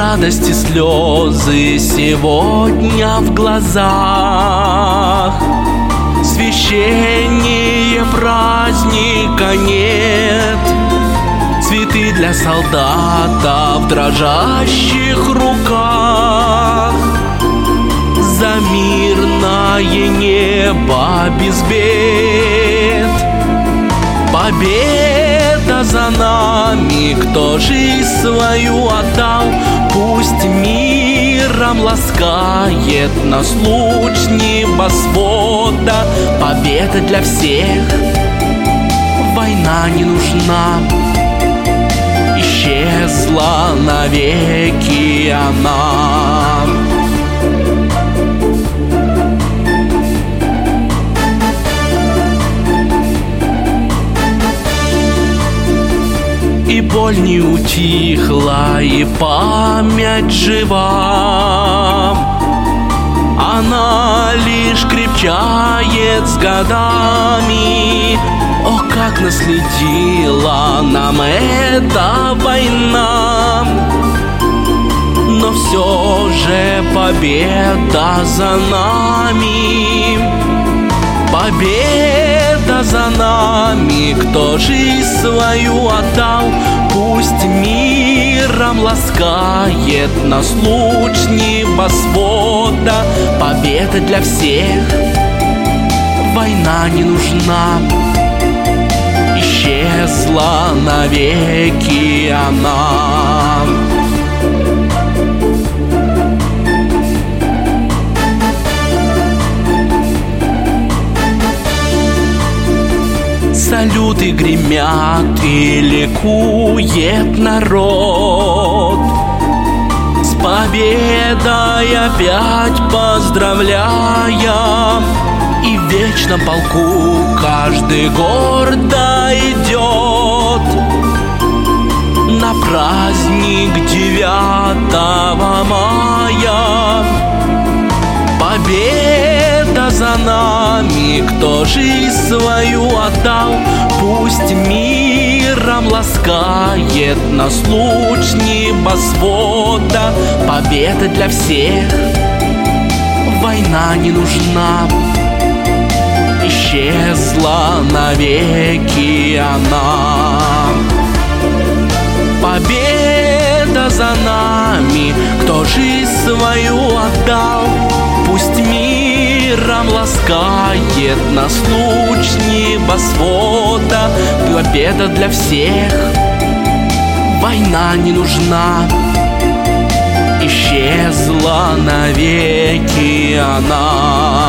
радости слезы сегодня в глазах. Священнее праздника нет. Цветы для солдата в дрожащих руках. За мирное небо без бед. Победа за нами, кто жизнь свою отдал. Пусть миром ласкает нас луч небосвода. Победа для всех, война не нужна. Исчезла навеки она. И боль не утихла, и память жива. Она лишь крепчает с годами. О, как наследила нам эта война! Но все же победа за нами. Победа за нами, кто жизнь свою отдал. Пусть миром ласкает нас луч небосвода. Победа для всех, война не нужна. Исчезла навеки она. Салюты гремят и ликует народ. С победой опять поздравляя. И в вечном полку каждый гордо идет на праздник 9 мая. Победа за нами, кто жизнь свою отдал. Пусть миром ласкает нас луч небосвода. Победа для всех, война не нужна. Исчезла навеки она. Победа за нами, кто жизнь свою отдал. Пусть миром ласкает нас луч небосвода. Победа для всех, война не нужна. Исчезла навеки она.